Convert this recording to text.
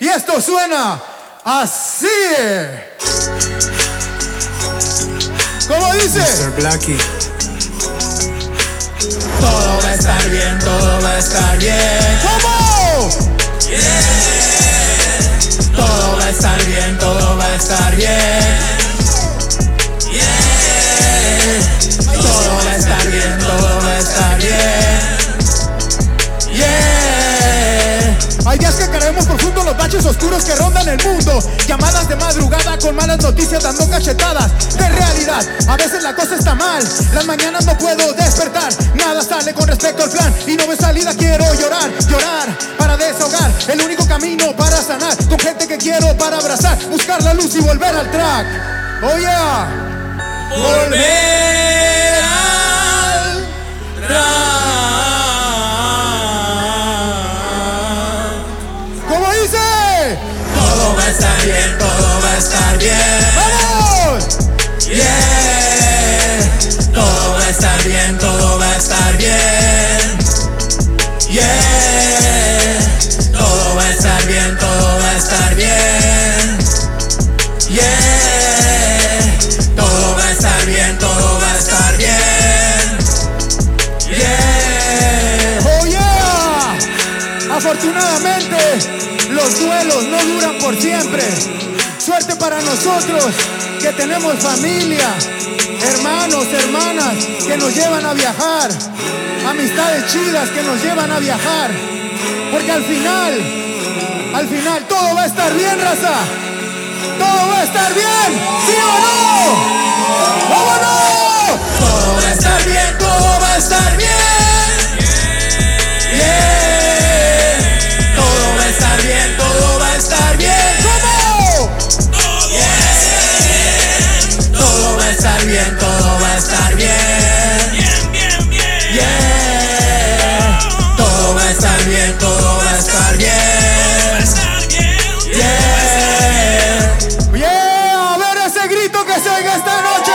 Y esto suena así. ¿Cómo dice? Mr. Blackie. Todo va a estar bien, todo va a estar bien. ¿Cómo? Yeah. Todo va a estar bien, todo va a estar bien. Yeah. Todo va a estar bien, todo va a estar bien. Yeah. Hay días que caemos profundo, los baches oscuros que rondan el mundo. Llamadas de madrugada con malas noticias dando cachetadas de realidad. A veces la cosa está mal, las mañanas no puedo despertar. Nada sale con respecto al plan y no me salida, quiero llorar, llorar para desahogar. El único camino para sanar, con gente que quiero para abrazar. Buscar la luz y volver al track. Oh yeah. Volver al track. ¿Cómo dice? Todo va a estar bien, todo va a estar bien. ¡Vamos! Yeah. Todo va a estar bien, todo va a estar bien. Yeah. Todo va a estar bien, todo va a estar bien. Yeah. Todo va a estar bien, todo va a estar bien. Yeah. Oh yeah. Afortunadamente, los duelos no duran por siempre. Suerte para nosotros que tenemos familia, hermanos, hermanas que nos llevan a viajar, amistades chidas que nos llevan a viajar. Porque al final todo va a estar bien, raza. Todo va a estar bien, ¿sí o no? ¡Vámonos! Todo va a estar bien, todo va a estar bien. Yeah. Todo va a estar bien, todo va a estar bien. ¿Cómo? Yeah. Todo va a estar bien, todo va a estar bien. Bien, bien. Yeah. Todo va a estar bien, todo va a estar bien. Yeah. Yeah. A ver ese grito que se oiga esta noche.